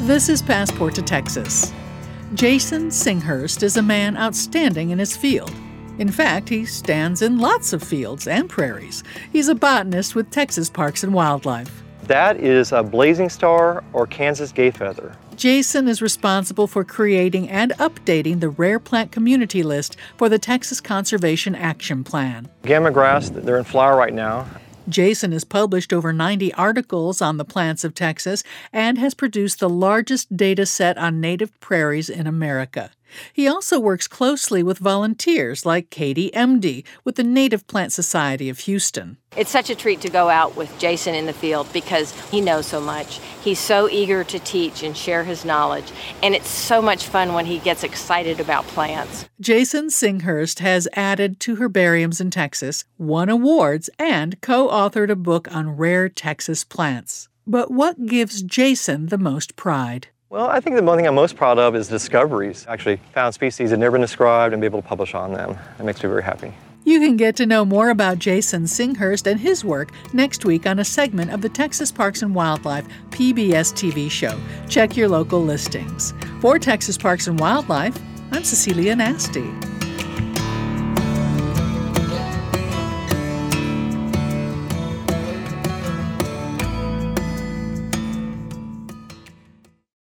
This is Passport to Texas. Jason Singhurst is a man outstanding in his field. In fact, he stands in lots of fields and prairies. He's a botanist with Texas Parks and Wildlife. That is a blazing star or Kansas gayfeather. Jason is responsible for creating and updating the rare plant community list for the Texas Conservation Action Plan. Gamma grass, they're in flower right now. Jason has published over 90 articles on the plants of Texas and has produced the largest data set on native prairies in America. He also works closely with volunteers like Katie Emdy with the Native Plant Society of Houston. It's such a treat to go out with Jason in the field because he knows so much. He's so eager to teach and share his knowledge, and it's so much fun when he gets excited about plants. Jason Singhurst has added to herbariums in Texas, won awards, and co-authored a book on rare Texas plants. But what gives Jason the most pride? Well, I think the one thing I'm most proud of is discoveries. Actually found species that have never been described and be able to publish on them. That makes me very happy. You can get to know more about Jason Singhurst and his work next week on a segment of the Texas Parks and Wildlife PBS TV show. Check your local listings. For Texas Parks and Wildlife, I'm Cecilia Nasty.